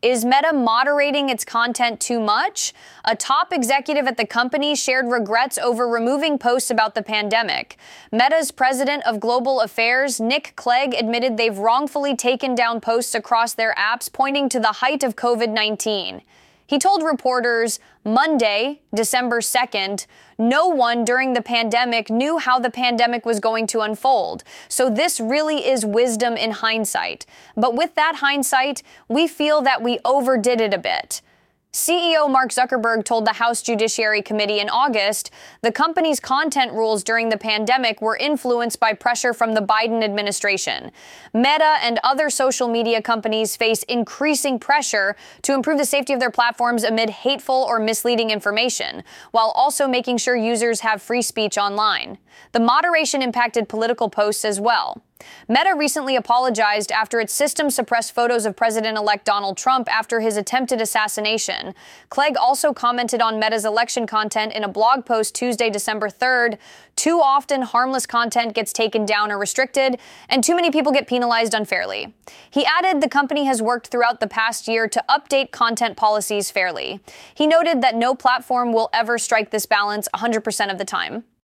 Is Meta moderating its content too much? A top executive at the company shared regrets over removing posts about the pandemic. Meta's president of global affairs, Nick Clegg, admitted they've wrongfully taken down posts across their apps pointing to the height of COVID-19. He told reporters Monday, December 2nd, no one during the pandemic knew how the pandemic was going to unfold. So this really is wisdom in hindsight. But with that hindsight, we feel that we overdid it a bit. CEO Mark Zuckerberg told the House Judiciary Committee in August the company's content rules during the pandemic were influenced by pressure from the Biden administration. Meta and other social media companies face increasing pressure to improve the safety of their platforms amid hateful or misleading information, while also making sure users have free speech online. The moderation impacted political posts as well. Meta recently apologized after its system suppressed photos of President-elect Donald Trump after his attempted assassination. Clegg also commented on Meta's election content in a blog post Tuesday, December 3rd. Too often, harmless content gets taken down or restricted, and too many people get penalized unfairly. He added the company has worked throughout the past year to update content policies fairly. He noted that no platform will ever strike this balance 100% of the time.